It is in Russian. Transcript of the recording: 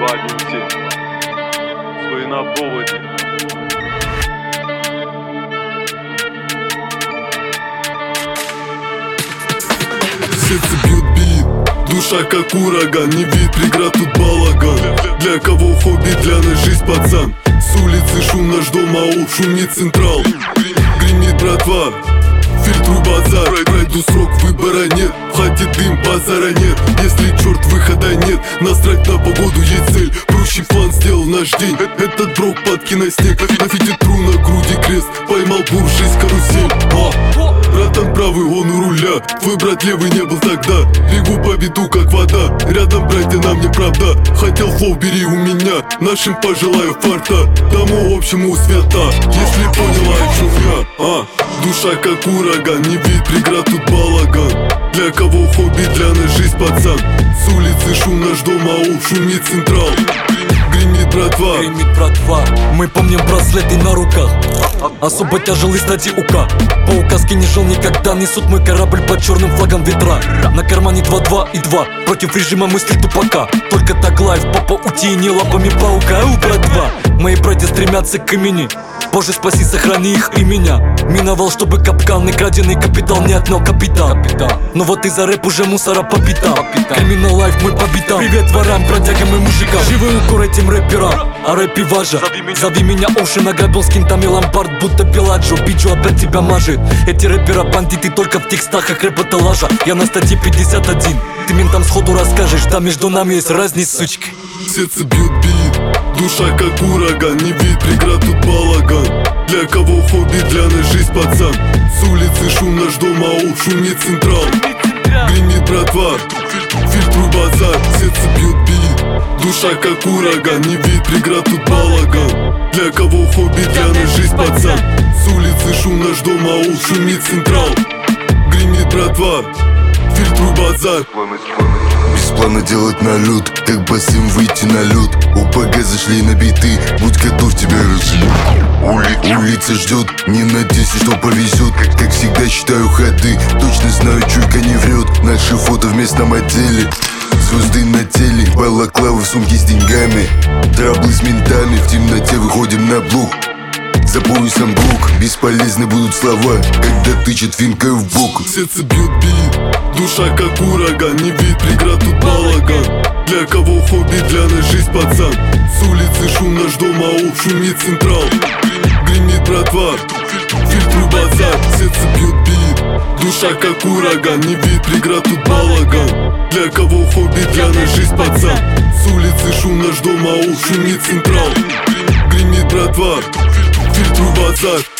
217. Свои на проводе. Сердце бьет бит, душа как ураган, не вид преград, тут балаган. Для кого хобби, для нас жизнь, пацан. С улицы шум, наш дом, ау, шумит централ. Гремит братва, фильтруй базар. Пройду срок, выбора нет, в хате дым, базара нет. Если черт выхода нет, насрать на погоду, есть цель. Прущий план сделал наш день, этот брок падки на снег. На фите тру, на груди крест, поймал бур, жизнь карусель. Братан правый, он у руля, твой брат левый не был тогда. Бегу по беду, как вода, рядом братья, нам не правда. Хотел флоу, бери у меня, нашим пожелаю фарта. Тому общему света, если поняла, о чем я. Душа как ураган, не вид преград, тут балаган. Для кого хобби, для нас жизнь, пацан. С улицы шум, наш дом, ау, шумит централ. Гремит братва, гремит братва. Мы помним браслеты на руках, особо тяжелый стадии УК. По указке не жил никогда, несут мой корабль под черным флагом ветра. На кармане 2-2 и 2, против режима мысли тупака. Только так лайф по паутине, лапами паука. Братва, мои братья стремятся к имени. Боже, спаси, сохрани их и меня. Миновал, чтобы капкан и краденый капитал не отнял капитан. Но вот и за рэп уже мусора по пятам. Криминал лайф мы по битам. Привет ворам, бродягам и мужикам. Живой укор этим рэперам, а рэпе важа. Зови меня Оушен, ограбил с кентами ломбард, будто Пеладжо. Бичу опять тебя мажет. Эти рэпера бандиты только в текстах, как рэп это лажа. Я на статье 51, ты ментам сходу расскажешь, да между нами есть разница, сучка. сердце бьет бит, душа как ураган, не вид преград, тут балаган. Для кого хобби, для нас жизнь, пацан. С улицы шум, наш дом, ау, шумит централ. Гремит братва, фильтруй базар. Сердце бьет бит, душа как ураган, не вид преград, тут балаган. Для кого хобби, для нас жизнь, пацан. С улицы шум, наш дом, ау, шумит централ. Гремит братва, фильтруй базар. Без плана делать налет, как басим выйти на лед. ОПГ зашли на биты, будь готов, тебя разъебут. Улица ждет, не надейся, что повезет. Как всегда считаю ходы, точно знаю, чуйка не врет. Наши фото в местном отделе, звезды на теле, балаклавы в сумке с деньгами. Траблы с ментами, в темноте выходим на блок. За поясом блок, бесполезны будут слова, когда тычет винкой в бок. Сердце бьет бит, душа как ураган, не вид преград, тут балаган. Для кого хобби, для нас жизнь, пацан. С улицы шум, наш дом, ау, шумит централ. Гремит братва, фильтруй базар. Сердце бьет бит, душа как ураган, не вид преград, тут балаган. Для кого хобби, для нас жизнь, пацан. С улицы шум, наш дом, ау, шумит централ. Гремит братва, фильтруй базар.